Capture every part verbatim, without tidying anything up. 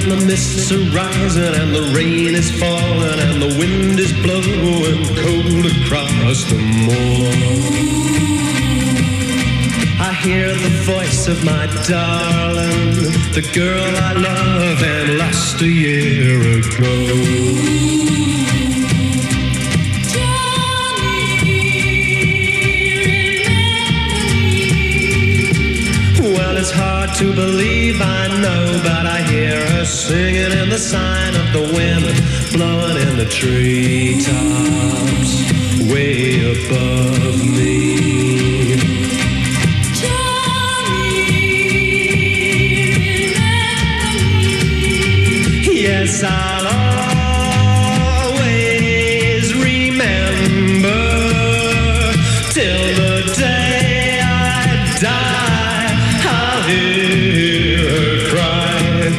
the mists are rising and the rain is falling and the wind is blowing cold across the moor. I hear the voice of my darling, the girl I love and lost a year ago. It's hard to believe, I know, but I hear her singing in the sign of the wind, blowing in the treetops, way above me. Johnny, yes, I'll always remember till the day I die. Hear her cry,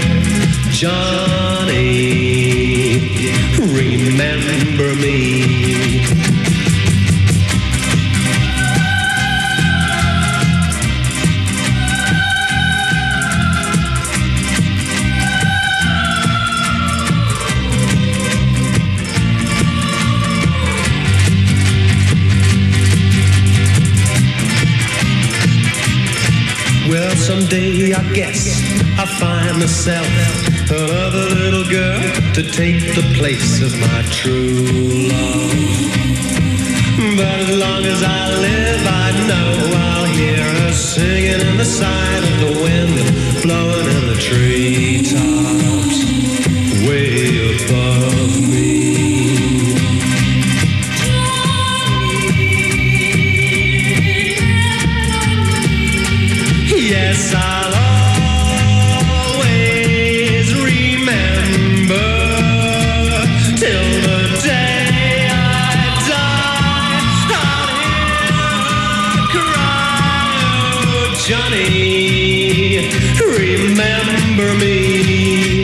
Johnny, remember me. Well, someday I guess I'll find myself another little girl to take the place of my true love. But as long as I live, I know I'll hear her singing in the sign of the wind, blowing in the treetops, way above me. Yes, I'll always remember till the day I die. I'll hear her cry, oh, Johnny, remember me.